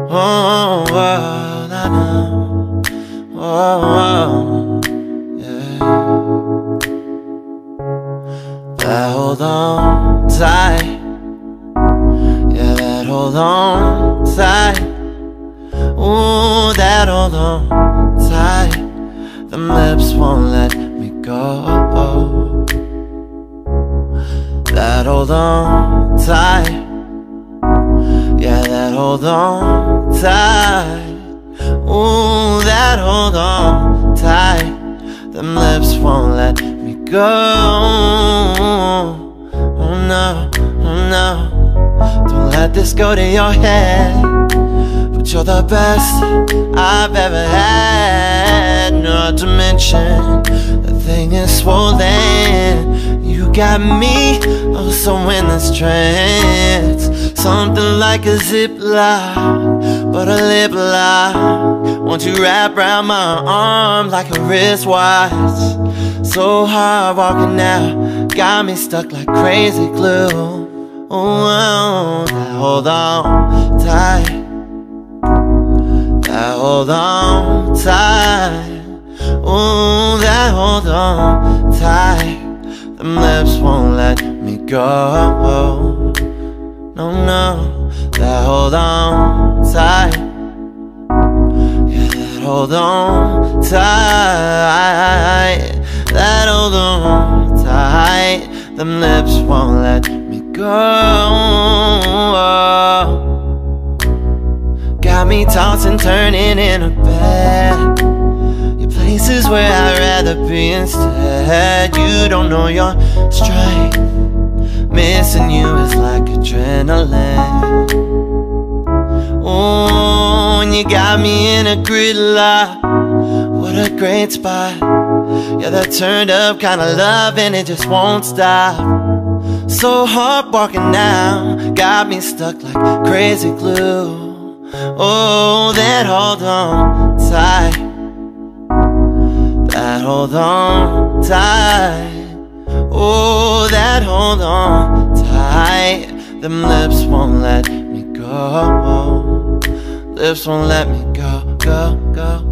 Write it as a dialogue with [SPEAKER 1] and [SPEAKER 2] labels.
[SPEAKER 1] Oh, well, I know. Oh, yeah. That hold on tight. Yeah, that hold on tight. Ooh, that hold on tight. Them lips won't let me go. That hold on tight. Yeah, that hold on tight. Ooh, that hold on tight. Them lips won't let me go. Oh no, oh no. Don't let this go to your head. But you're the best I've ever had. Not to mention, the thing is swollen. You got me, oh so in this trance. Something like a zip lock, but a lip lock. Won't you wrap around my arm like a wristwatch? So hard walking now, got me stuck like crazy glue. Oh, that hold on tight. That hold on tight. Ooh, that hold on tight. Them lips won't let me go. No, no, that hold on tight. Yeah, that hold on tight. That hold on tight. Them lips won't let me go. Got me tossing, turning in a bed. Your places where I'd rather be instead. You don't know your strength. Missing you is like adrenaline. Oh, and you got me in a gridlock. What a great spot. Yeah, that turned up kind of love and it just won't stop. So hard walking now, got me stuck like crazy glue. Oh, that hold on tight. That hold on tight. Oh, that hold on tight. Them lips won't let me go. Lips won't let me go, go, go.